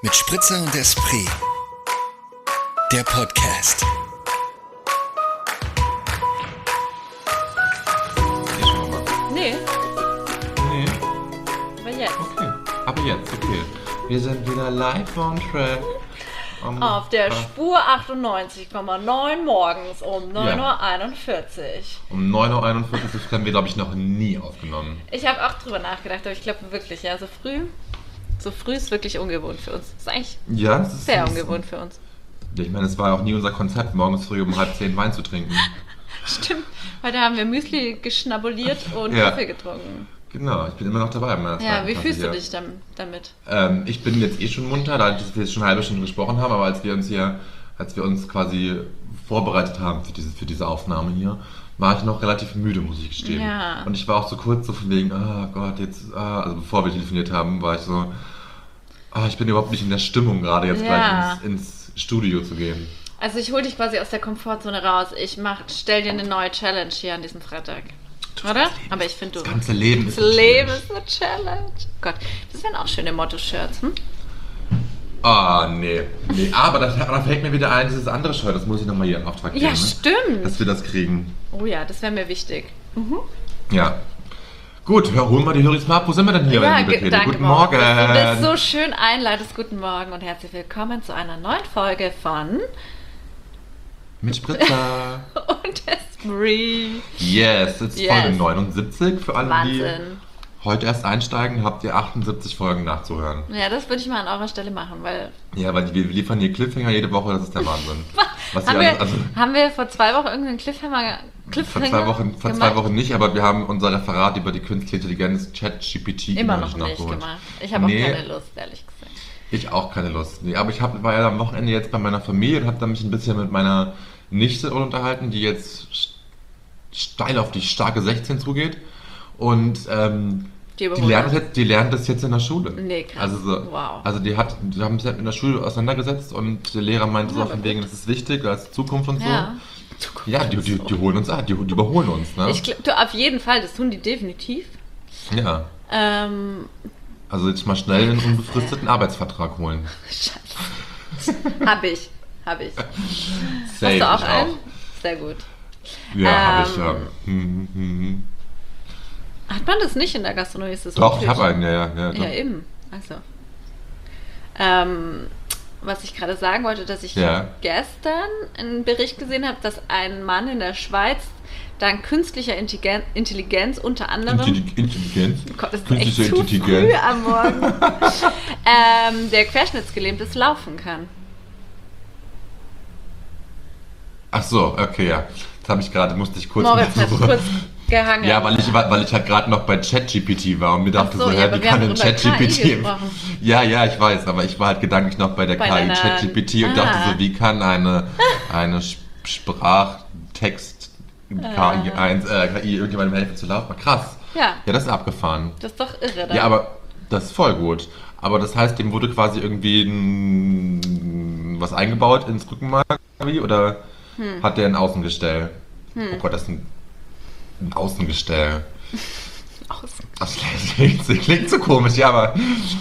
Mit Spritzer und Esprit. Der Podcast. Nee. Nee. Aber jetzt. Okay. Aber jetzt, okay. Wir sind wieder live on track. Auf der Spur 98,9 morgens um 9.41 Uhr. Um 9.41 Uhr haben wir, glaube ich, noch nie aufgenommen. Ich habe auch drüber nachgedacht, aber ich glaube wirklich, ja, so früh ist wirklich ungewohnt für uns. Das ist eigentlich sehr ungewohnt für uns. Ich meine, es war auch nie unser Konzept, morgens früh um 9:30 Wein zu trinken. Stimmt. Heute haben wir Müsli geschnabuliert und Kaffee getrungen. Genau, ich bin immer noch dabei. Ja, wie fühlst du dich damit? Ich bin jetzt schon munter, da wir jetzt schon eine halbe Stunde gesprochen haben, aber als wir uns quasi vorbereitet haben für diese Aufnahme hier, war ich noch relativ müde, muss ich gestehen. Ja. Und ich war auch so kurz so von wegen, also bevor wir telefoniert haben, war ich so, ich bin überhaupt nicht in der Stimmung gerade jetzt gleich ins Studio zu gehen. Also ich hole dich quasi aus der Komfortzone raus. Stell dir eine neue Challenge hier an diesem Freitag. Oder? Aber ich finde, das ganze Leben ist eine Challenge. Gott, das wären auch schöne Motto-Shirts, Nee, aber da fällt mir wieder ein, dieses andere Shirt, das muss ich nochmal hier in Auftrag geben. Ja, stimmt. Dass wir das kriegen. Oh ja, das wäre mir wichtig. Ja. Gut, holen wir die Höris mal ab. Wo sind wir denn hier? Ja, danke. Guten Morgen. Du das so schön einleitest. Guten Morgen und herzlich willkommen zu einer neuen Folge von Mit Spritzer und Esprit. Yes, es ist Folge 79. Für alle, Wahnsinn. die heute erst einsteigen, habt ihr 78 Folgen nachzuhören. Ja, das würde ich mal an eurer Stelle machen, weil... Ja, weil wir liefern hier Cliffhanger jede Woche, das ist der Wahnsinn. Haben wir vor 2 Wochen irgendeinen Cliffhanger Vor 2 Wochen nicht, aber wir haben unser Referat über die künstliche Intelligenz ChatGPT immer noch nicht gemacht. Ich habe auch keine Lust, ehrlich gesagt. Ich auch keine Lust. Nee, aber ich war ja am Wochenende jetzt bei meiner Familie und habe da mich ein bisschen mit meiner Nichte unterhalten, die jetzt steil auf die starke 16 zugeht. Und die lernt das jetzt in der Schule. Nee, krass. Also die haben sich halt in der Schule auseinandergesetzt und der Lehrer meinte so von wegen, das ist wichtig, das ist Zukunft und so. Ja, die holen uns an, die überholen uns. Ne? Auf jeden Fall, das tun die definitiv. Ja. Also jetzt mal schnell einen unbefristeten Arbeitsvertrag holen. Scheiße. Hab ich. Hast du auch einen? Sehr gut. Ja, habe ich, ja. Hat man das nicht in der Gastronomie? Ist das Doch, ich habe einen, ja. Ja, eben. Also. Was ich gerade sagen wollte, dass ich gestern einen Bericht gesehen habe, dass ein Mann in der Schweiz dank künstlicher Intelligenz unter anderem... Intelligenz? Oh Gott, das ist echt zu früh am Morgen. Der querschnittsgelähmt ist, laufen kann. Ach so, okay, ja. Das musste ich kurz... Moritz hat kurz gehangen. Ja, weil ich halt gerade noch bei ChatGPT war und mir dachte wie kann denn ChatGPT... Ja, ich weiß, aber ich war halt gedanklich noch bei der KI ChatGPT und dachte so, wie kann eine Sprachtext KI irgendjemandem helfen zu laufen? Krass. Ja, das ist abgefahren. Das ist doch irre, oder? Ja, aber das ist voll gut. Aber das heißt, dem wurde quasi irgendwie was eingebaut ins Rückenmark, oder hat der ein Außengestell? Oh Gott, das ist ein Außengestell. Das klingt so komisch, ja, aber...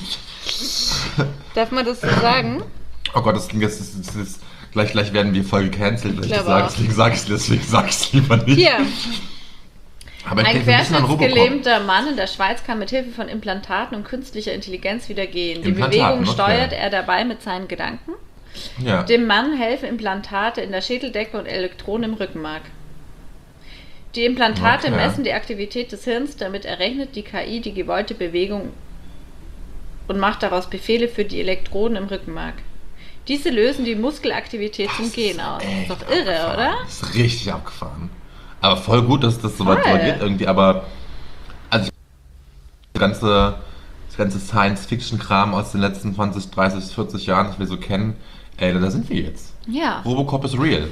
Darf man das so sagen? Oh Gott, das klingt jetzt gleich werden wir voll gecancelt, deswegen sag ich es lieber nicht. Hier. Aber ein querschnittsgelähmter Mann in der Schweiz kann mit Hilfe von Implantaten und künstlicher Intelligenz wieder gehen. Die Bewegung steuert er dabei mit seinen Gedanken. Ja. Dem Mann helfen Implantate in der Schädeldecke und Elektroden im Rückenmark. Die Implantate messen die Aktivität des Hirns, damit errechnet die KI die gewollte Bewegung und macht daraus Befehle für die Elektroden im Rückenmark. Diese lösen die Muskelaktivität zum Gehen aus. Das ist doch irre, abgefahren. Oder? Das ist richtig abgefahren. Aber voll gut, dass das so weit geht irgendwie, aber also das ganze Science-Fiction-Kram aus den letzten 20, 30, 40 Jahren, das wir so kennen, da sind wir jetzt. Ja. Robocop ist real.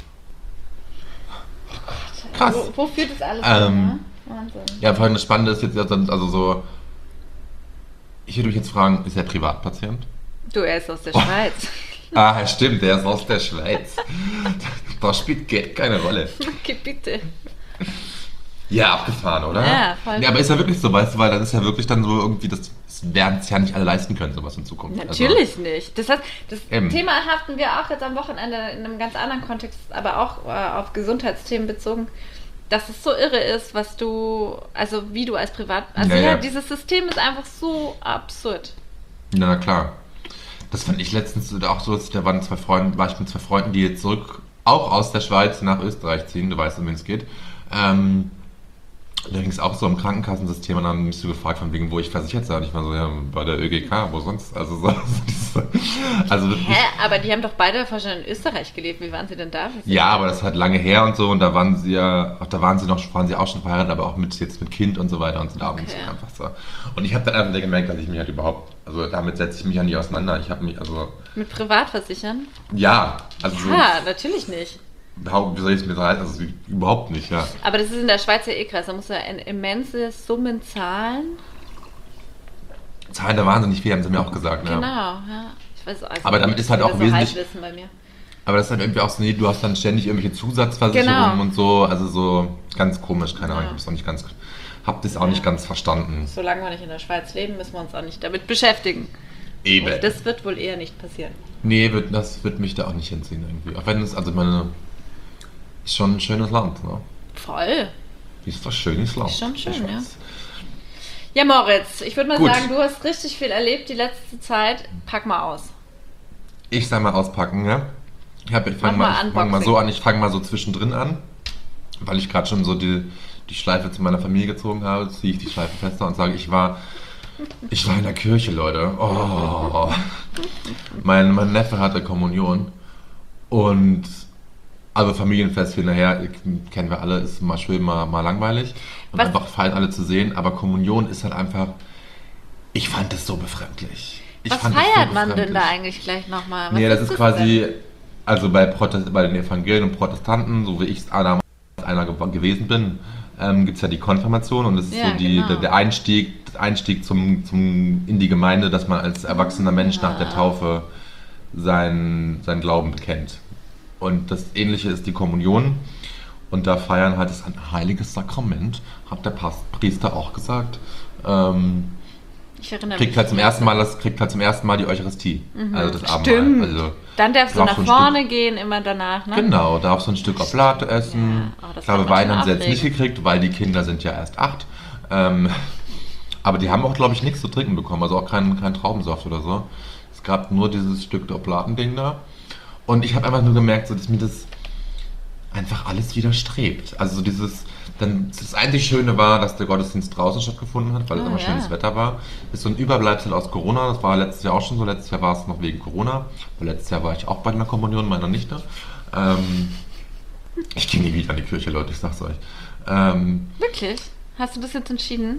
Krass. Wo führt das alles hin? Wahnsinn. Ja, vor allem das Spannende ist jetzt, also so, ich würde mich jetzt fragen, ist er Privatpatient? Er ist aus der Schweiz. Stimmt, der ist aus der Schweiz. Da spielt Geld keine Rolle. Okay, bitte. Ja, abgefahren, oder? Ja, voll. Ja, aber ist ja wirklich so, weißt du, weil das ist ja wirklich dann so irgendwie, das werden es ja nicht alle leisten können, sowas in Zukunft. Natürlich nicht. Das heißt, das Eben. Thema haften wir auch jetzt am Wochenende in einem ganz anderen Kontext, aber auch auf Gesundheitsthemen bezogen, dass es so irre ist, was du, also wie du als Privat, also Ja. dieses System ist einfach so absurd. Ja, na klar. Das fand ich letztens auch so, da waren war ich mit zwei Freunden, die jetzt zurück, auch aus der Schweiz nach Österreich ziehen, du weißt, um wen es geht. Da ging es auch so im Krankenkassensystem und dann haben mich so gefragt, von wegen, wo ich versichert sei. Und ich war so, ja, bei der ÖGK, wo sonst? Also, also Hä? Aber die haben doch beide vorher schon in Österreich gelebt. Wie waren sie denn da? ja, aber das ist halt lange her und so und da waren sie auch schon verheiratet, aber auch mit Kind und so weiter und so da Okay. einfach so. Und ich habe dann einfach gemerkt, dass ich mich halt überhaupt, also damit setze ich mich ja nie auseinander. Ich habe mich, also, Mit Privatversichern? ja, also so, Ja, natürlich nicht. wie soll ich es mir sagen, also überhaupt nicht, ja. Aber das ist in der Schweiz ja eh krass. Da musst du ja immense Summen zahlen. Zahlen da wahnsinnig viel, haben sie mir auch gesagt, ne? Genau, ja. Ich weiß also Aber damit ist halt das auch so wesentlich- Halbwissen bei mir. Aber das ist halt irgendwie auch so, nee, du hast dann ständig irgendwelche Zusatzversicherungen Genau. und so, also so ganz komisch, keine Ahnung, Ja. hab das auch nicht ganz verstanden. Solange wir nicht in der Schweiz leben, müssen wir uns auch nicht damit beschäftigen. Eben. Und das wird wohl eher nicht passieren. Nee, das wird mich da auch nicht hinziehen irgendwie. Auch wenn es, also meine, ist schon ein schönes Land, ne? Voll. Ist doch ein schönes Land. Ist schon die schön, Schweiz. ja. Ja, Moritz, ich würde mal Gut. sagen, du hast richtig viel erlebt die letzte Zeit. Pack mal aus. Ich sag mal auspacken, ja? Ich fange mal mal Unboxing. so an, ich fange mal so zwischendrin an, weil ich gerade schon so die Schleife zu meiner Familie gezogen habe, ziehe ich die Schleife fester und sage, ich war in der Kirche, Leute. Oh. Mein Neffe hatte Kommunion und also Familienfest hin nachher, kennen wir alle, ist mal schön, mal langweilig und Was- einfach fein alle zu sehen, aber Kommunion ist halt einfach, ich fand es so befremdlich. Was feiert man denn da eigentlich gleich nochmal? Nee, das ist quasi, also bei den Evangelien und Protestanten, so wie ich es damals einer gewesen bin, gibt es ja die Konfirmation und das ist Ja, so genau. der Einstieg in die Gemeinde, dass man als erwachsener Mensch nach der Taufe seinen Glauben bekennt. Und das Ähnliche ist die Kommunion. Und da feiern halt, das ist ein heiliges Sakrament, hat der Priester auch gesagt. Ich erinnere Kriegt mich. halt zum ersten Mal die Eucharistie. Also das Abendmahl. Stimmt. Also, Dann darfst du Noch nach so ein vorne gehen, immer danach, ne? genau, darfst du ein Stück Oblate essen. Ja, oh, das Ich glaube, fand man Wein schon haben sie jetzt aufregend. nicht gekriegt, weil die Kinder sind ja erst 8. Aber die haben auch, glaube ich, nichts zu trinken bekommen, also auch kein Traubensaft oder so. Es gab nur dieses Stück Oblatending da. Und ich habe einfach nur gemerkt, so, dass mir das einfach alles widerstrebt. Also so das einzig Schöne war, dass der Gottesdienst draußen stattgefunden hat, weil es Oh, immer ja. schönes Wetter war. Ist so ein Überbleibsel aus Corona, das war letztes Jahr auch schon so, letztes Jahr war es noch wegen Corona, weil letztes Jahr war ich auch bei einer Kommunion meiner Nichte. Ich gehe nie wieder in die Kirche, Leute, ich sag's euch. Wirklich? Hast du das jetzt entschieden?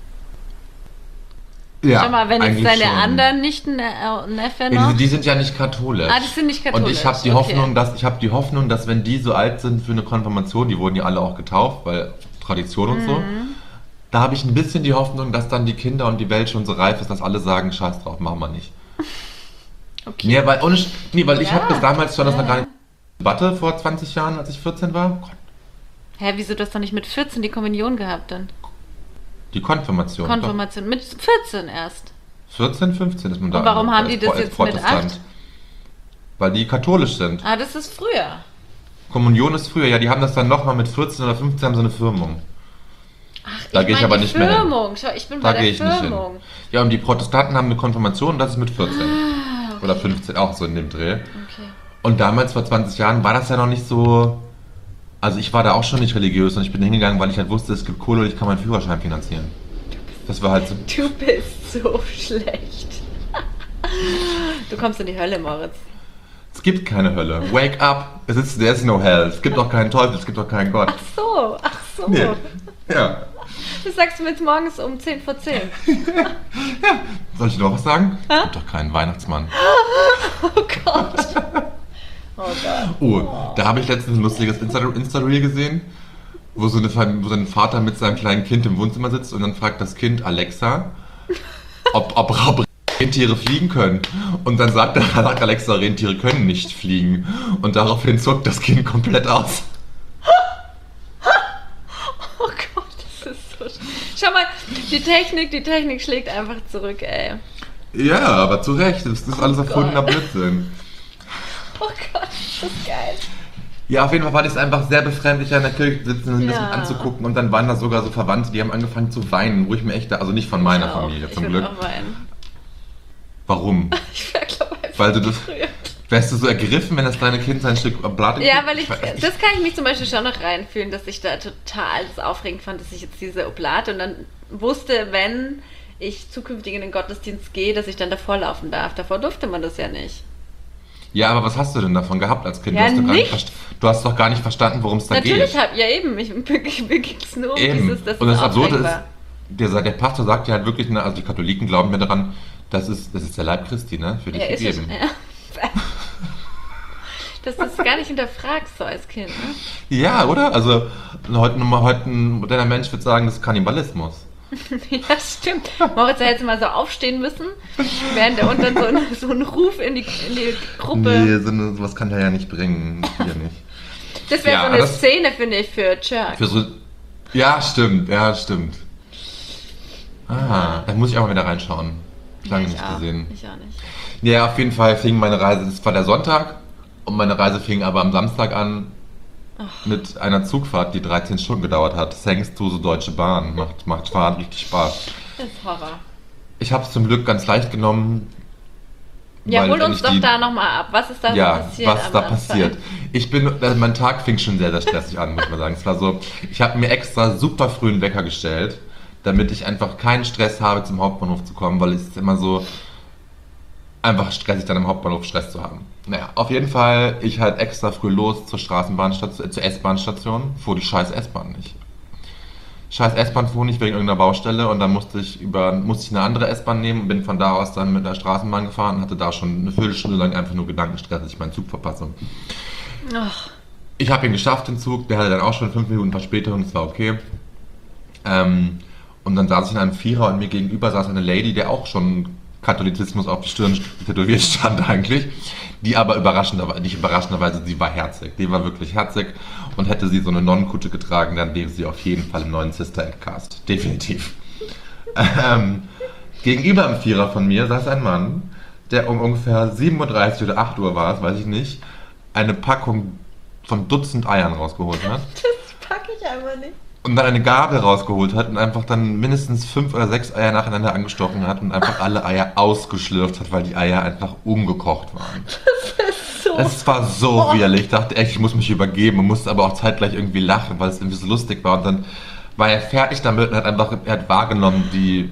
Ja, Schau mal, wenn jetzt eigentlich deine schon. anderen Nichten, Neffe Ja, noch... die sind ja nicht katholisch. Ah, die sind nicht katholisch. Und ich habe die Hoffnung, dass wenn die so alt sind für eine Konfirmation, die wurden ja alle auch getauft, weil Tradition und so, da habe ich ein bisschen die Hoffnung, dass dann die Kinder und die Welt schon so reif ist, dass alle sagen, scheiß drauf, machen wir nicht. Okay. Weil ich Ja. habe das damals schon, das Ja. noch gar nicht Debatte vor 20 Jahren, als ich 14 war. Gott, Hä, wieso du hast doch nicht mit 14 die Kommunion gehabt dann? die Konfirmation. Konfirmation. Mit 14 erst. Doch. 14, 15 ist man da. Und warum haben die das als jetzt mit Protestant. 8? Weil die katholisch sind. Ah, das ist früher. Kommunion ist früher, ja, die haben das dann nochmal mit 14 oder 15 haben so eine Firmung. Ach, Da gehe ich meine aber die nicht mehr hin. Firmung. Schau, ich bin Da bei gehe der ich nicht hin. Firmung. Ja, und die Protestanten haben eine Konfirmation und das ist mit 14. Ah, Oder 15, auch so in dem Dreh. okay. Und damals, vor 20 Jahren, war das ja noch nicht so... Also ich war da auch schon nicht religiös und ich bin hingegangen, weil ich halt wusste, es gibt Kohle und ich kann meinen Führerschein finanzieren. Das war halt so... Du bist so schlecht. Du kommst in die Hölle, Moritz. Es gibt keine Hölle. Wake up! There's no hell. Es gibt auch keinen Teufel, es gibt auch keinen Gott. Ach so. Nee. Ja. Das sagst du mir jetzt morgens um 10 vor 10. Soll ich dir noch was sagen? Es gibt doch keinen Weihnachtsmann. Oh Gott. Oh Gott. Oh, da habe ich letztens ein lustiges Insta-Reel gesehen, wo so ein Vater mit seinem kleinen Kind im Wohnzimmer sitzt und dann fragt das Kind Alexa, ob Rentiere fliegen können. Und dann sagt Alexa, Rentiere können nicht fliegen. Und daraufhin zuckt das Kind komplett aus. Oh Gott. Die Technik schlägt einfach zurück, ey. Ja, aber zu Recht. Das ist alles erfundener Blödsinn. Oh Gott, das ist geil. Ja, auf jeden Fall war das einfach sehr befremdlich, in der Kirche zu sitzen und ein bisschen Ja. anzugucken. Und dann waren da sogar so Verwandte, die haben angefangen zu weinen, wo ich mir echt, also nicht von meiner Familie zum Glück. Ich würde auch weinen. Warum? Ich wäre, glaube ich, Weil du einfach das, berührt. wärst du so ergriffen, wenn das kleine Kind sein Stück Blatt Ja, weil das kann ich mich zum Beispiel schon noch reinfühlen, dass ich da total das aufregend fand, dass ich jetzt diese Oblate und dann wusste, wenn ich zukünftig in den Gottesdienst gehe, dass ich dann davor laufen darf. Davor durfte man das ja nicht. Ja, aber was hast du denn davon gehabt als Kind? Ja, Du hast doch gar nicht verstanden, worum es da geht. Natürlich ja eben, mir ging es nur um Eben. dieses, dass Und das es Absurde aufregend ist, war. der Pastor sagt ja halt wirklich, also die Katholiken glauben mir daran, das ist der Leib Christi, ne? Für dich Ja, ist es, gegeben. ja. Dass du es gar nicht hinterfragst so als Kind, ne? Ja, oder? Also heute ein moderner Mensch würde sagen, das ist Kannibalismus. Ja, stimmt. Moritz hätte mal so aufstehen müssen, während er unten so einen Ruf in die Gruppe. Nee, sowas kann er ja nicht bringen. Hier nicht. Das wäre Ja, so eine das- Szene, finde ich, für Chuck. Für so, ja, stimmt. Ah, da muss ich auch mal wieder reinschauen. Lange nicht gesehen. Ich auch nicht. Ja, auf jeden Fall fing meine Reise, das war der Sonntag und meine Reise fing aber am Samstag an mit einer Zugfahrt, die 13 Stunden gedauert hat. Thanks to so Deutsche Bahn. Macht Fahren richtig Spaß. Das ist Horror. Ich habe es zum Glück ganz leicht genommen. Ja, weil hol uns wenn ich doch da nochmal ab. Was ist da so Ja, passiert? was am da Anfang? passiert. Mein Tag fing schon sehr, sehr stressig an, muss man sagen. Es war so, ich habe mir extra super früh einen Wecker gestellt, damit ich einfach keinen Stress habe, zum Hauptbahnhof zu kommen, weil es ist immer so einfach stressig, dann im Hauptbahnhof Stress zu haben. Naja, auf jeden Fall, ich halt extra früh los zur zur S-Bahn-Station, fuhr die scheiß S-Bahn nicht. Scheiß S-Bahn fuhr nicht wegen irgendeiner Baustelle und dann musste ich eine andere S-Bahn nehmen und bin von da aus dann mit der Straßenbahn gefahren und hatte da schon eine Viertelstunde lang einfach nur Gedankenstress, dass ich meinen Zug verpasse. Ach, Ich habe ihn geschafft, den Zug, der hatte dann auch schon 5 Minuten Verspätung, das war okay. Und dann saß ich in einem Vierer und mir gegenüber saß eine Lady, der auch schon Katholizismus auf die Stirn tätowiert stand eigentlich, die aber nicht überraschenderweise, sie war herzig. Die war wirklich herzig und hätte sie so eine Nonnenkutte getragen, dann wäre sie auf jeden Fall im neuen Sister Act Cast. Definitiv. Gegenüber im Vierer von mir saß ein Mann, der um ungefähr 7:30 oder 8 Uhr war es, weiß ich nicht, eine Packung von Dutzend Eiern rausgeholt hat. das packe ich einfach nicht. Und dann eine Gabel rausgeholt hat und einfach dann mindestens 5 oder 6 Eier nacheinander angestochen hat und einfach alle Eier ausgeschlürft hat, weil die Eier einfach umgekocht waren. So. Es war so widerlich. Ich dachte echt, ich muss mich übergeben und musste aber auch zeitgleich irgendwie lachen, weil es irgendwie so lustig war. Und dann war er fertig damit und er hat wahrgenommen, wie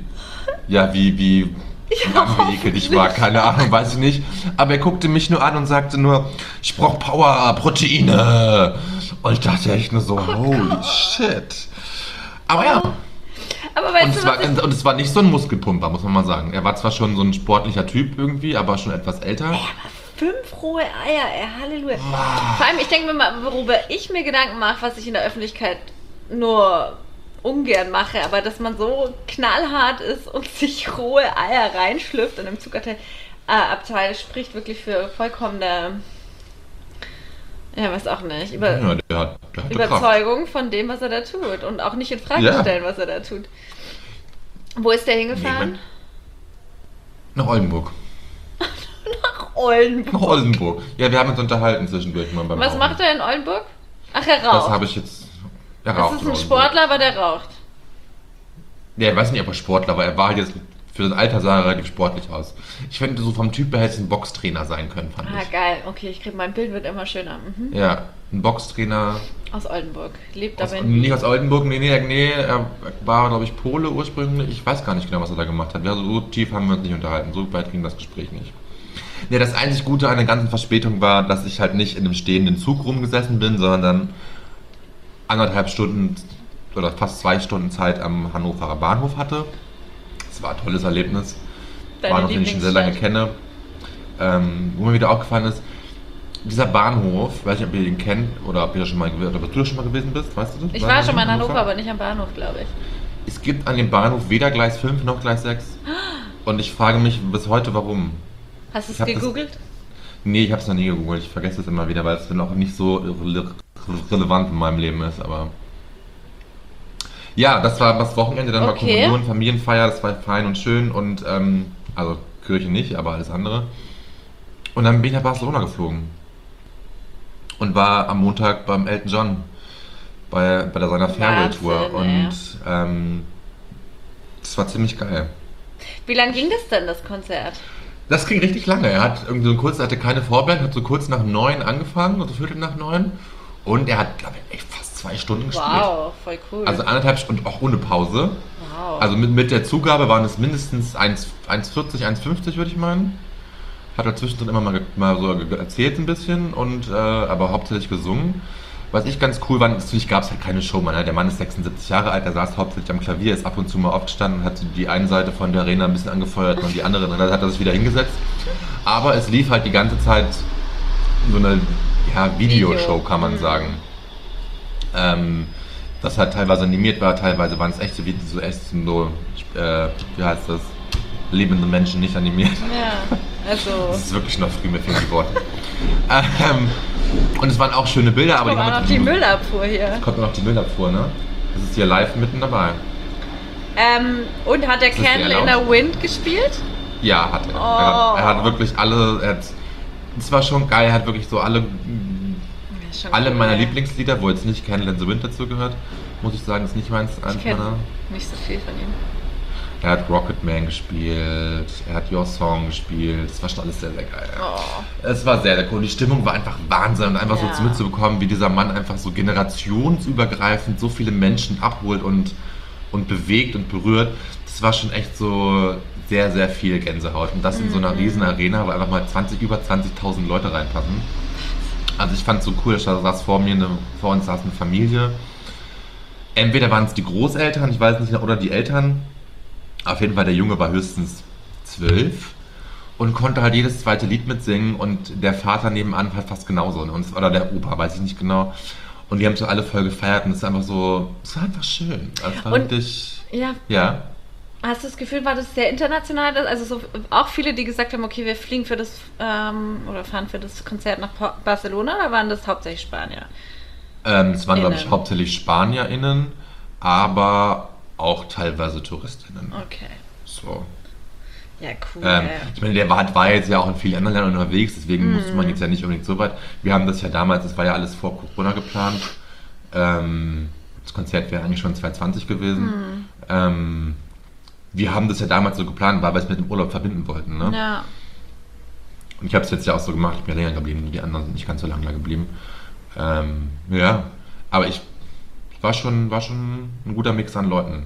ekelig ich war. Keine Ahnung, weiß ich nicht. Aber er guckte mich nur an und sagte nur, ich brauch Power, Proteine. Und ich dachte echt nur so, holy shit. Aber ja. Aber weißt du, was ich... Und es war nicht so ein Muskelpumper, muss man mal sagen. Er war zwar schon so ein sportlicher Typ irgendwie, aber schon etwas älter. 5 rohe Eier, ey, Halleluja. Vor allem, ich denke mir mal, worüber ich mir Gedanken mache, was ich in der Öffentlichkeit nur ungern mache, aber dass man so knallhart ist und sich rohe Eier reinschlüpft und im Zugabteil spricht wirklich für vollkommene, ja, weiß auch nicht, Ja, der hatte Überzeugung von dem, was er da tut und auch nicht in Frage Ja. stellen, was er da tut. Wo ist der hingefahren? Nach Oldenburg. Nach Oldenburg. Nach Oldenburg. Ja, wir haben uns unterhalten zwischendurch mal beim Was Rauchen. macht er in Oldenburg? Ach, er Das raucht. habe ich jetzt... Er Das raucht ist in ein Oldenburg. Sportler, aber der raucht. Ja, ich weiß nicht, ob er Sportler war. Er war jetzt für sein Alter sah er relativ sportlich aus. Ich finde, so vom Typ her hätte es ein Boxtrainer sein können, fand Ah, ich. geil. Okay, mein Bild wird immer schöner. Mhm. Ja, ein Boxtrainer. Aus Oldenburg. Lebt aber Nicht aus Oldenburg, nee, er war, glaube ich, Pole ursprünglich. Ich weiß gar nicht genau, was er da gemacht hat. Ja, so tief haben wir uns nicht unterhalten. So weit ging das Gespräch nicht. Ja, das einzig Gute an der ganzen Verspätung war, dass ich halt nicht in einem stehenden Zug rumgesessen bin, sondern dann 1,5 Stunden oder fast 2 Stunden Zeit am Hannoverer Bahnhof hatte. Das war ein tolles Erlebnis. Deine Bahnhof, den ich schon sehr lange kenne. Wo mir wieder aufgefallen ist, dieser Bahnhof, weiß nicht, ob ihr den kennt oder ob du da schon mal gewesen bist, weißt du das? Ich war schon mal in Hannover, aber nicht am Bahnhof, glaube ich. Es gibt an dem Bahnhof weder Gleis 5 noch Gleis 6. Und ich frage mich bis heute, warum. Hast du Ich es hab das- gegoogelt? Nee, ich habe es noch nie gegoogelt. Ich vergesse es immer wieder, weil es dann auch nicht so relevant in meinem Leben ist. Aber Ja, das war das Wochenende, dann war Okay. Kommunion, Familienfeier, das war fein und schön und also Kirche nicht, aber alles andere. Und dann bin ich nach Barcelona geflogen und war am Montag beim Elton John bei seiner Farewell-Tour Wahnsinn, und das war ziemlich geil. Wie lange ging das denn, das Konzert? Das ging richtig lange. Er hat irgendwie so kurz, er hatte keine Vorband, hat so kurz nach 9 angefangen, also Viertel nach 9 und er hat, glaube ich, echt fast 2 Stunden gespielt. Wow, voll cool. Also 1,5 Stunden, auch ohne Pause. wow. Also mit der Zugabe waren es mindestens 1,40, 1,50 würde ich meinen. Hat er zwischendrin immer mal so erzählt ein bisschen und aber hauptsächlich gesungen. Was ich ganz cool war, natürlich gab es halt keine Showman. Ne? Der Mann ist 76 Jahre alt, der saß hauptsächlich am Klavier, ist ab und zu mal aufgestanden und hat die eine Seite von der Arena ein bisschen angefeuert und die andere, dann hat er sich wieder hingesetzt. Aber es lief halt die ganze Zeit so eine Videoshow, kann man sagen. Das halt teilweise animiert war, teilweise waren es echte Videos, wie heißt das? Lebende Menschen, nicht animiert. Ja, also. Das ist wirklich noch früh, mir fehlen die Worte. Und es waren auch schöne Bilder, aber Guck mal, noch die Müllabfuhr hier. Kommt noch die Müllabfuhr, ne? Das ist hier live mitten dabei. Und hat der Ist das Candle in erlaubt? the Wind gespielt? Ja, hat er. Oh. Er hat wirklich alle, es war schon geil, er hat wirklich so alle Ja, schon Alle cool, meiner ja. Lieblingslieder, wo jetzt nicht Candle in the Wind dazu gehört, muss ich sagen, ist nicht meins. Ich kenne nicht so viel von ihm. Er hat Rocketman gespielt, er hat Your Song gespielt, das war schon alles sehr, sehr geil. Oh. Es war sehr, sehr cool. Die Stimmung war einfach Wahnsinn und einfach Ja. so mitzubekommen, wie dieser Mann einfach so generationsübergreifend so viele Menschen abholt und bewegt und berührt. Das war schon echt so sehr, sehr viel Gänsehaut. Und das in so einer riesen Arena, wo einfach mal über 20.000 Leute reinpassen. Also ich fand es so cool, da saß vor uns saß eine Familie. Entweder waren es die Großeltern, ich weiß nicht, oder die Eltern. Auf jeden Fall, der Junge war höchstens 12 und konnte halt jedes zweite Lied mitsingen und der Vater nebenan halt fast genauso. Oder der Opa, weiß ich nicht genau. Und die haben so alle voll gefeiert und es ist einfach so, es war einfach schön. Also es war Und- wirklich, Ja, ja. hast du das Gefühl, war das sehr international? Also so, auch viele, die gesagt haben, okay, wir fliegen für das oder fahren für das Konzert nach Barcelona, oder waren das hauptsächlich Spanier? Es waren, glaube ich, Innen. hauptsächlich SpanierInnen, aber auch teilweise TouristInnen. Okay. So. Ja, cool. Ich meine, der war jetzt ja auch in vielen anderen Ländern unterwegs, deswegen musste man jetzt ja nicht unbedingt so weit. Wir haben das ja damals, das war ja alles vor Corona geplant. Das Konzert wäre eigentlich schon 2020 gewesen. Wir haben das ja damals so geplant, weil wir es mit dem Urlaub verbinden wollten. Ne? Ja. Und ich habe es jetzt ja auch so gemacht, ich bin ja länger geblieben, die anderen sind nicht ganz so lange da geblieben. Ja, aber war schon ein guter Mix an Leuten.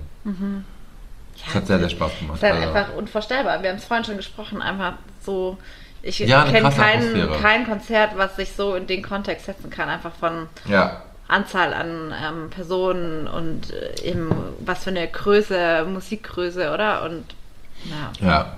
Es hat sehr, sehr Spaß gemacht. Ist halt Also, einfach unvorstellbar. Wir haben es vorhin schon gesprochen, einfach so. Ich Ja, eine kenne krasse Atmosphäre. kein Konzert, was sich so in den Kontext setzen kann, einfach von ja, Anzahl an Personen und eben was für eine Größe, Musikgröße, oder? Und ja.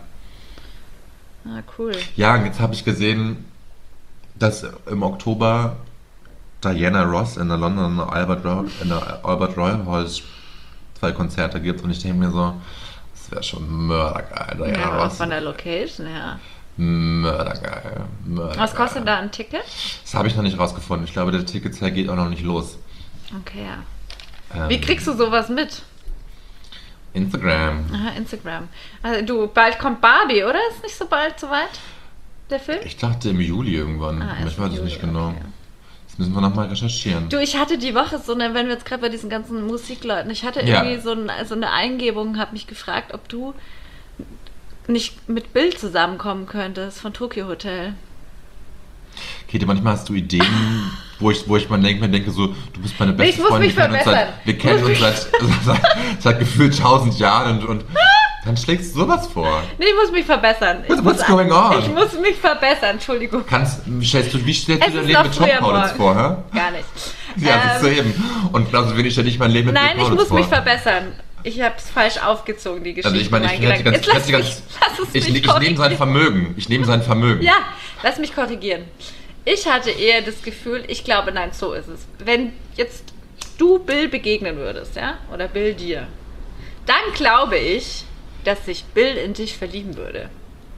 cool. Ja, und jetzt habe ich gesehen, dass im Oktober Diana Ross in der Londoner Albert Royal Hall 2 Konzerte gibt und ich denke mir so, das wäre schon mördergeil, Diana Ja, auch Ross. von der Location, ja. Mördergeil. Was kostet da ein Ticket? Das habe ich noch nicht rausgefunden. Ich glaube, der Ticketzahl geht auch noch nicht los. Okay, ja. Wie kriegst du sowas mit? Instagram. Aha, Instagram. Also bald kommt Barbie, oder? Ist nicht so bald soweit, der Film? Ich dachte im Juli irgendwann. Ah, aber erst ich weiß im es Juli, nicht genau. okay. Das müssen wir nochmal recherchieren. Du, ich hatte die Woche so eine, wenn wir jetzt gerade bei diesen ganzen Musikleuten, ich hatte Ja. irgendwie so eine Eingebung, habe mich gefragt, ob du nicht mit Bill zusammenkommen könntest von Tokyo Hotel. Käthe, manchmal hast du Ideen, wo ich mir denke so, du bist meine beste Ich muss Freundin. mich verbessern. Wir kennen uns seit gefühlt 1000 Jahren und dann schlägst du sowas vor. Nee, ich muss mich verbessern. What's going on? Ich muss mich verbessern, Entschuldigung. Wie stellst du Es dein ist Leben noch mit Tom früher Paulitz morgen. vor, hä? Gar nicht. Ja, das ist so eben. Und genauso wenig stelle ich mein Leben mit Nein, Nick ich Paulitz muss mich vor. verbessern. Ich habe es falsch aufgezogen, die Geschichte. Also ich meine, mein Gedanke. Jetzt lass es mich ich nehme sein korrigieren. Vermögen. Ich nehme sein Vermögen. Ja, lass mich korrigieren. Ich hatte eher das Gefühl, ich glaube, nein, so ist es. Wenn jetzt du Bill begegnen würdest, ja, oder Bill dir, dann glaube ich, dass sich Bill in dich verlieben würde.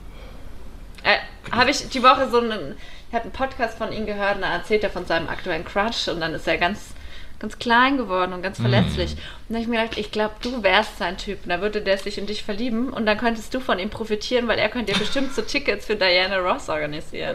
Habe ich die Woche ich habe einen Podcast von ihm gehört und da erzählt er von seinem aktuellen Crush und dann ist er ganz ganz klein geworden und ganz verletzlich. Und dann habe ich mir gedacht, ich glaube, du wärst sein Typ. Und dann würde der sich in dich verlieben und dann könntest du von ihm profitieren, weil er könnte dir bestimmt so Tickets für Diana Ross organisieren.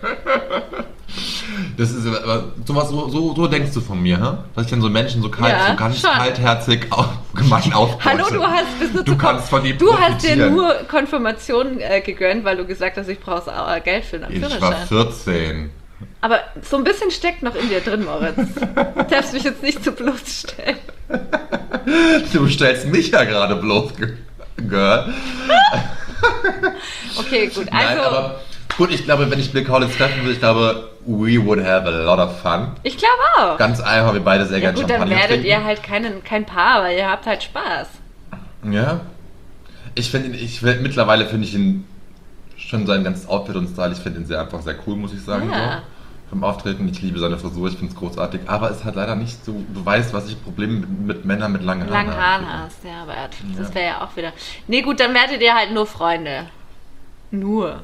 Das ist aber so denkst du von mir, hä? Dass ich dann so Menschen so kalt, Ja, so ganz schon. kaltherzig gemein aufbaue. Hallo, du hast dir nur Konfirmation gegönnt, weil du gesagt hast, ich brauche Geld für einen Ich war Führerschein. 14. Aber so ein bisschen steckt noch in dir drin, Moritz. Du darfst mich jetzt nicht zu bloßstellen. Du stellst mich ja gerade bloß, Girl. Okay, gut. Nein, Also, aber gut, ich glaube, wenn ich Bill Kaulitz treffen würde, ich glaube, we would have a lot of fun. ich glaube auch. Ganz einfach, wir beide sehr Ja gerne gut, dann Champagner werdet trinken. ihr halt kein Paar, weil ihr habt halt Spaß. Ja. Mittlerweile finde ich ihn schon sein ganzes Outfit und Style, ich finde ihn einfach sehr cool, muss ich sagen. Ja. So. Vom Auftreten, ich liebe seine Frisur, ich finde es großartig, aber es hat leider nicht so, du weißt, was ich Probleme mit Männern mit langen Haaren Langen Haaren hast, ja, aber das wäre ja auch wieder... Nee, gut, dann werdet ihr halt nur Freunde. Nur.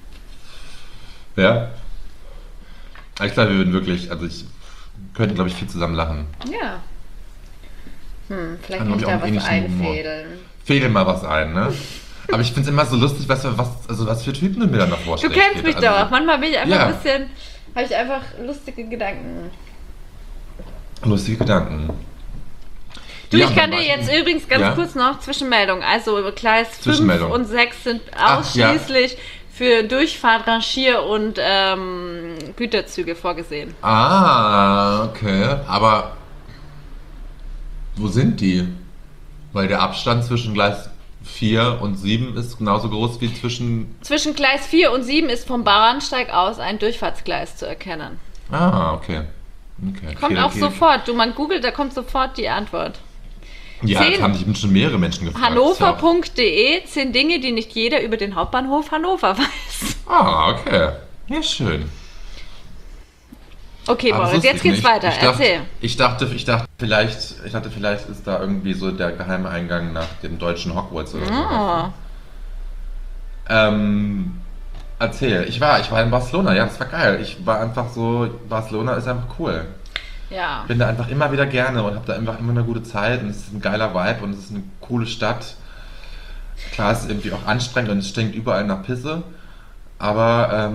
Ja. Aber ich glaube, wir würden wirklich, also ich könnten, glaube ich, viel zusammen lachen. Ja. Vielleicht Dann muss ich hab ich da auch was ähnlichen Humor. einfädeln. Fädel mal was ein, ne? Aber ich finde es immer so lustig, was für Typen du mir dann noch Du vorstellst. kennst mich Also, doch. Manchmal bin ich einfach ja. ein bisschen... Habe ich einfach lustige Gedanken. Lustige Gedanken. Du, Ja, ich und kann dann dir war jetzt übrigens ganz Ja? kurz noch Zwischenmeldung. Also Gleis 5 Zwischenmeldung. und 6 sind Ach, ja. ausschließlich für Durchfahrt, Rangier- und Güterzüge vorgesehen. Ah, okay. Aber wo sind die? Weil der Abstand zwischen Gleis 4 und 7 ist genauso groß wie zwischen... Zwischen Gleis 4 und 7 ist vom Bahnsteig aus ein Durchfahrtsgleis zu erkennen. Ah, okay. Kommt auch sofort. Man googelt, da kommt sofort die Antwort. Ja, das 10. haben sich schon mehrere Menschen gefragt. Hannover.de 10 Dinge, die nicht jeder über den Hauptbahnhof Hannover weiß. Ah, okay. Ja, schön. Okay, Aber das Moritz, wusste jetzt ich geht's nicht. weiter. Erzähl. Erzähl. Ich dachte, vielleicht ist da irgendwie so der geheime Eingang nach dem deutschen Hogwarts oder so. Erzähl. Ich war in Barcelona, ja, das war geil. Ich war einfach so, Barcelona ist einfach cool. Ja. Bin da einfach immer wieder gerne und habe da einfach immer eine gute Zeit und es ist ein geiler Vibe und es ist eine coole Stadt. Klar, es ist irgendwie auch anstrengend und es stinkt überall nach Pisse, aber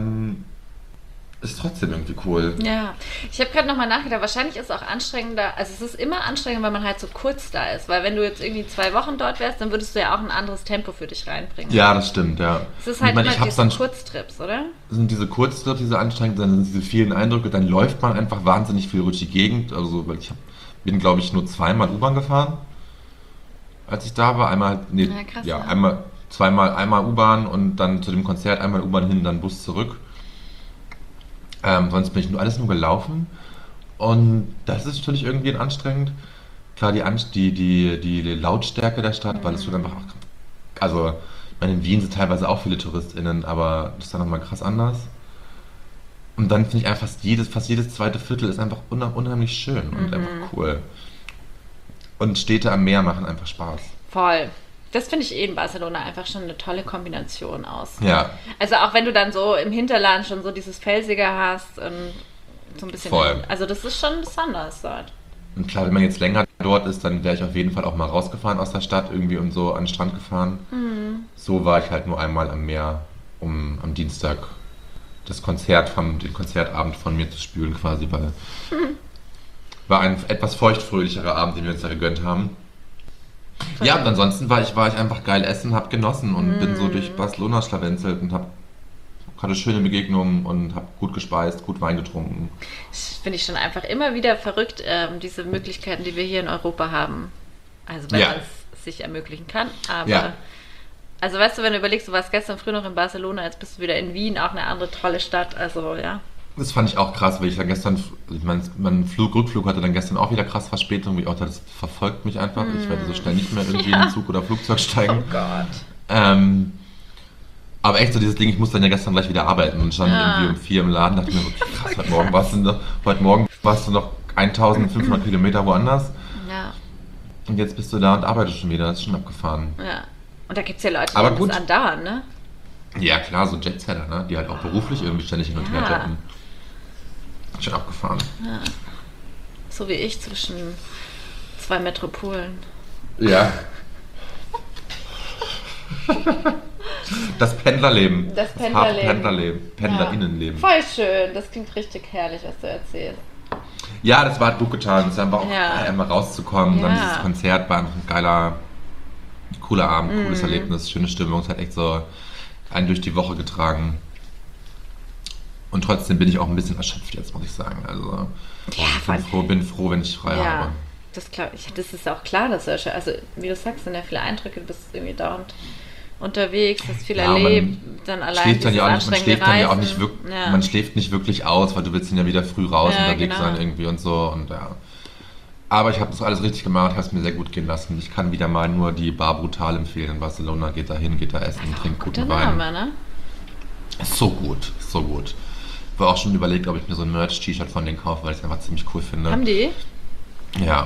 ist trotzdem irgendwie cool. Ja, ich habe gerade nochmal nachgedacht, wahrscheinlich ist es auch anstrengender, also es ist immer anstrengender, weil man halt so kurz da ist, weil wenn du jetzt irgendwie 2 Wochen dort wärst, dann würdest du ja auch ein anderes Tempo für dich reinbringen. Ja, das stimmt, ja. Es ist halt Ich meine, immer ich hab's diese dann- Kurztrips, oder? Sind diese Kurztrips, diese anstrengend, dann sind diese vielen Eindrücke, dann läuft man einfach wahnsinnig viel durch die Gegend. Also, weil bin, glaube ich, nur 2-mal U-Bahn gefahren, als ich da war. Einmal, Ja, krass, ja. einmal U-Bahn und dann zu dem Konzert einmal U-Bahn hin, dann Bus zurück. Sonst bin ich alles nur gelaufen und das ist natürlich irgendwie anstrengend. Klar, die Lautstärke der Stadt, weil es schon einfach, also ich meine, in Wien sind teilweise auch viele TouristInnen, aber das ist dann nochmal krass anders. Und dann finde ich einfach fast jedes zweite Viertel ist einfach unheimlich schön und einfach cool. Und Städte am Meer machen einfach Spaß. Voll. Das finde ich in Barcelona einfach schon eine tolle Kombination aus. Ja, Also auch wenn du dann so im Hinterland schon so dieses Felsige hast und so ein bisschen... Voll. Also das ist schon besonders dort. und klar, wenn man jetzt länger dort ist, dann wäre ich auf jeden Fall auch mal rausgefahren aus der Stadt irgendwie und so an den Strand gefahren. So war ich halt nur einmal am Meer, um am Dienstag den Konzertabend von mir zu spülen quasi, weil war ein etwas feuchtfröhlicherer Abend, den wir uns da gegönnt haben. Ja, und ansonsten war ich einfach geil essen, hab genossen und bin so durch Barcelona schlawenzelt und hatte schöne Begegnungen und hab gut gespeist, gut Wein getrunken. Das finde ich schon einfach immer wieder verrückt, diese Möglichkeiten, die wir hier in Europa haben. Also wenn Ja. man es sich ermöglichen kann. Aber Ja. also weißt du, wenn du überlegst, du warst gestern früh noch in Barcelona, jetzt bist du wieder in Wien, auch eine andere tolle Stadt. Also ja. Das fand ich auch krass, weil ich dann gestern, mein Rückflug hatte dann gestern auch wieder krass Verspätung, wie ich auch dachte, das verfolgt mich einfach. Ich werde so schnell nicht mehr irgendwie in den Zug oder Flugzeug steigen. Oh Gott. Aber echt so dieses Ding, ich musste dann ja gestern gleich wieder arbeiten und stand Ja. irgendwie um 4 im Laden, dachte mir, okay, krass, heute Morgen warst du noch 1500 Kilometer woanders Ja, und jetzt bist du da und arbeitest schon wieder, das ist schon abgefahren. ja. Und da gibt es ja Leute, die Aber haben gut. das andauern, ne? Ja klar, so Jetsetter, ne? Die halt auch beruflich irgendwie ständig hin und her Ja. jetten. Schon abgefahren. So wie ich zwischen 2 Metropolen. Ja. Das Pendlerleben. Das Pendlerleben. Pendlerleben. Pendlerinnenleben. Ja. Voll schön. Das klingt richtig herrlich, was du erzählst. Ja, das war gut getan. Es ist einfach auch Ja. einmal rauszukommen. Ja. Dann dieses Konzert war einfach ein geiler, cooler Abend, cooles Erlebnis, schöne Stimmung. Es hat echt so einen durch die Woche getragen. Und trotzdem bin ich auch ein bisschen erschöpft jetzt, muss ich sagen. Also ich bin froh, wenn ich frei habe. Das glaube ich. Das ist auch klar, dass also wie du sagst, sind ja viele Eindrücke, du bist irgendwie dauernd unterwegs, hast viel erlebt, dann allein schläft dann ja auch nicht, man anstrengende schläft dann ja auch Reisen. nicht wirklich, man schläft nicht wirklich aus, weil du willst dann ja wieder früh raus unterwegs sein irgendwie und so und ja. Aber ich habe das alles richtig gemacht, habe es mir sehr gut gehen lassen. Ich kann wieder mal nur die Bar Brutal empfehlen in Barcelona. Geht da hin, geht da essen, trinkt guten Wein. Name, ne? Ist so gut, so gut. Ich habe auch schon überlegt, ob ich mir so ein Merch-T-Shirt von denen kaufe, weil ich es einfach ziemlich cool finde. Haben die? Ja.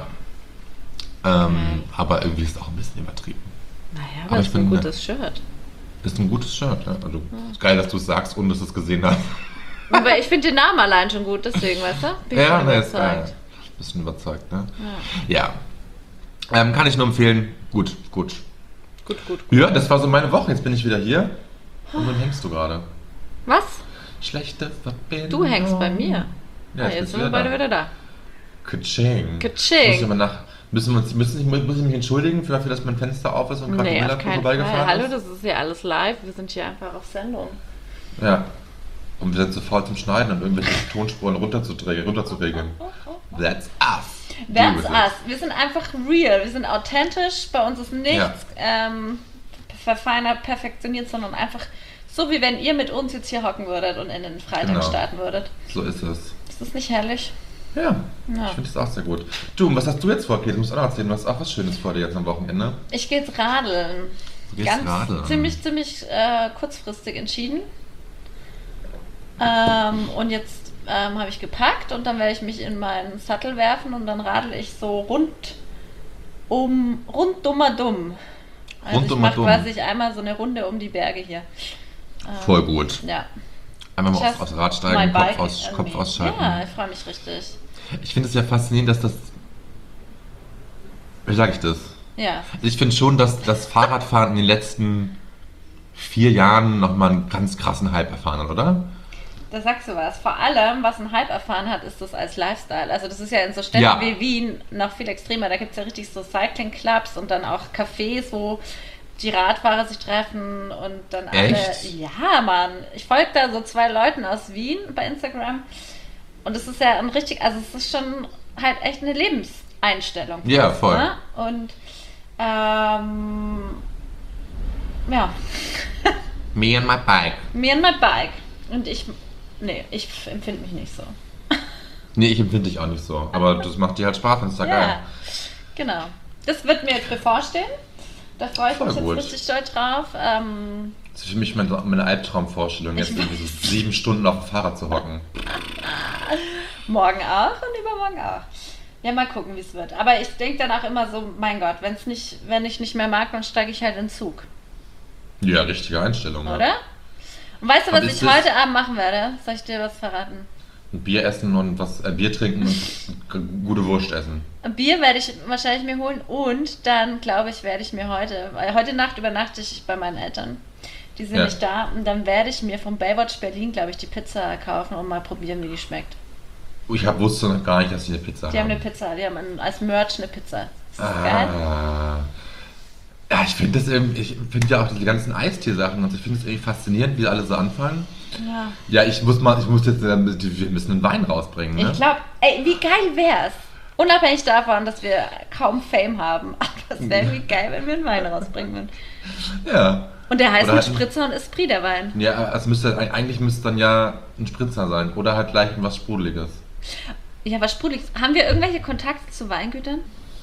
Aber irgendwie ist es auch ein bisschen übertrieben. Naja, aber es ist ein gutes Shirt. Ist ein gutes Shirt, ja. Also, ist geil, dass du es sagst und dass du es gesehen hast. Aber ich finde den Namen allein schon gut, deswegen, weißt du? Bin ich schon überzeugt. Bisschen überzeugt, ne? Ja. Kann ich nur empfehlen. Gut. Ja, das war so meine Woche. Jetzt bin ich wieder hier. Und dann hängst du gerade. Was? Schlechte Verbindung. Du hängst bei mir. Ja, Jetzt sind wir beide wieder da. Kaching. Muss ich mich entschuldigen dafür, dass mein Fenster auf ist und gerade die Müllabfuhr vorbeigefahren ist? Hallo, das ist ja alles live. Wir sind hier einfach auf Sendung. Ja. Und wir sind zu faul zum Schneiden und irgendwelche Tonspuren runterzuregeln. That's us. That's us. Wir sind einfach real. Wir sind authentisch. Bei uns ist nichts verfeinert, perfektioniert, sondern einfach so, wie wenn ihr mit uns jetzt hier hocken würdet und in den Freitag starten würdet. So ist es. Ist das nicht herrlich? Ja. Ich finde das auch sehr gut. Du, und was hast du jetzt vor, Kate? Du musst auch noch erzählen, du hast auch was Schönes vor dir jetzt am Wochenende. Ich gehe jetzt radeln. Du gehst radeln? Ziemlich kurzfristig entschieden. Und jetzt habe ich gepackt und dann werde ich mich in meinen Sattel werfen und dann radel ich so rundummerdumm. Also ich mache quasi einmal so eine Runde um die Berge hier. Voll gut. Ja. Einmal mal aufs Rad steigen, Kopf ausschalten. Ja, ich freue mich richtig. Ich finde es ja faszinierend, dass das... Wie sage ich das? Ja. Ich finde schon, dass das Fahrradfahren in den letzten 4 Jahren nochmal einen ganz krassen Hype erfahren hat, oder? Da sagst du was. Vor allem, was ein Hype erfahren hat, ist das als Lifestyle. Also das ist ja in so Städten wie Wien noch viel extremer. Da gibt es ja richtig so Cycling-Clubs und dann auch Cafés, wo die Radfahrer sich treffen und dann alle... Echt? Ja, Mann. Ich folge da so 2 Leuten aus Wien bei Instagram und es ist ja ein richtig... Also es ist schon halt echt eine Lebenseinstellung. Ja, voll. Ne? Und ja. Me and my bike. Me and my bike. Und ich empfinde mich nicht so. Nee, ich empfinde dich auch nicht so. Aber das macht dir halt Spaß, und ist ja geil. Genau. Das wird mir jetzt bevorstehen. Da freue ich mich jetzt gut. richtig doll drauf. Das ist für mich meine Albtraumvorstellung, jetzt irgendwie so 7 Stunden auf dem Fahrrad zu hocken. Morgen auch und übermorgen auch. Ja, mal gucken, wie es wird. Aber ich denke dann auch immer so, mein Gott, wenn ich nicht mehr mag, dann steige ich halt in den Zug. Ja, richtige Einstellung. Oder? Ja. Und weißt du, was ich heute Abend machen werde? Soll ich dir was verraten? Ein Bier essen und Bier trinken und gute Wurst essen. Ein Bier werde ich wahrscheinlich mir holen und dann, glaube ich, werde ich mir heute Nacht übernachte ich bei meinen Eltern. Die sind nicht da und dann werde ich mir vom Baywatch Berlin, glaube ich, die Pizza kaufen und mal probieren, wie die schmeckt. Ich wusste noch gar nicht, dass sie eine Pizza haben. Die haben eine Pizza, die haben als Merch eine Pizza. Ist das geil? Ja, ich finde ja auch diese ganzen Eistiersachen, also ich finde es irgendwie faszinierend, wie die alle so anfangen. Ja. Ja, wir müssen einen Wein rausbringen, ne? Ich glaube, wie geil wär's? Unabhängig davon, dass wir kaum Fame haben, aber es wäre irgendwie geil, wenn wir einen Wein rausbringen würden. Ja. Und der heißt mit Spritzer und Esprit, der Wein. Ja, eigentlich müsste dann ja ein Spritzer sein oder halt gleich was Sprudeliges. Ja, was Sprudeliges. Haben wir irgendwelche Kontakte zu Weingütern?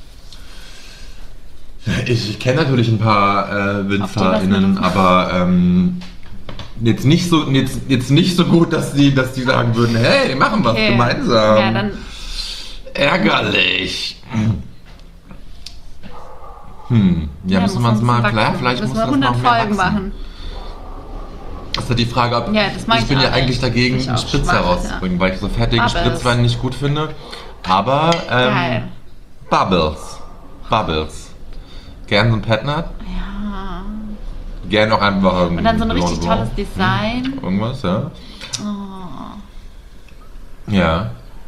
Ich kenne natürlich ein paar WinzerInnen, aber jetzt nicht so gut, dass die sagen würden, hey, wir machen was gemeinsam. Ja, dann ärgerlich. Ja, müssen wir uns mal, vielleicht müssen wir 100 Folgen machen. Das ist ja die Frage, ob ich bin ja eigentlich dagegen, einen Spritzer rauszubringen, weil ich so fertigen Spritzwein nicht gut finde. Aber Geil. Bubbles. Gern so ein Petnat. Ja. Gern auch einfach Und dann so ein richtig tolles Design. Irgendwas, ja. Oh. Ja.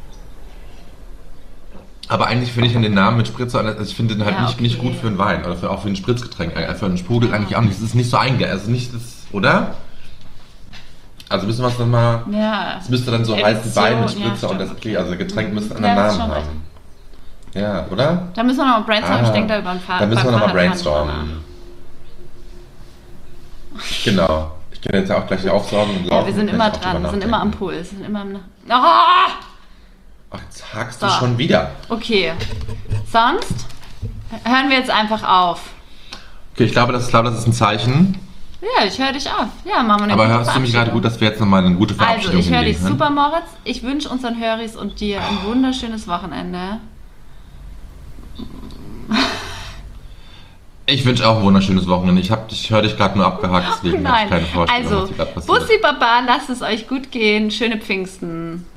Aber eigentlich finde ich den Namen mit Spritzer, also ich finde den halt Ja, nicht okay. gut für einen Wein oder auch für ein Spritzgetränk. Einfach ein Sprudel eigentlich auch nicht. Das ist nicht so also nicht das, oder? Also müssen wir es nochmal. Ja. Es müsste dann so heißen Wein mit Edition, Spritzer ja, und das stimmt, okay. Also Getränk müsste einen Ja, anderen das ist Namen schon haben. Ja, oder? Da müssen wir nochmal brainstormen. Ich denke da über ein Fahrrad. Da müssen wir nochmal brainstormen. Genau. Ich kann jetzt ja auch gleich aufsaugen und laufen. Ja, wir sind und immer kann dran, auch wir sind drüber immer am nachdenken. Puls. Wir sind immer am. Oh! Ach, jetzt hakst So. du schon wieder. Okay. Sonst hören wir jetzt einfach auf. Okay, ich glaube, das ist ein Zeichen. Ja, ich höre dich auf. Ja, machen wir eine Aber gute hörst du mich gerade Verabschiedung. gut, dass wir jetzt nochmal eine gute Also, Verabschiedung ich höre dich hinlegen, ne? super, Moritz. Ich wünsche unseren Höris und dir ein wunderschönes Wochenende. Ich wünsche auch ein wunderschönes Wochenende. Ich höre dich gerade nur abgehakt, deswegen habe ich Nein. keine Vorstellung, Also, was hier gerade passiert. Bussi Baba, lasst es euch gut gehen. Schöne Pfingsten.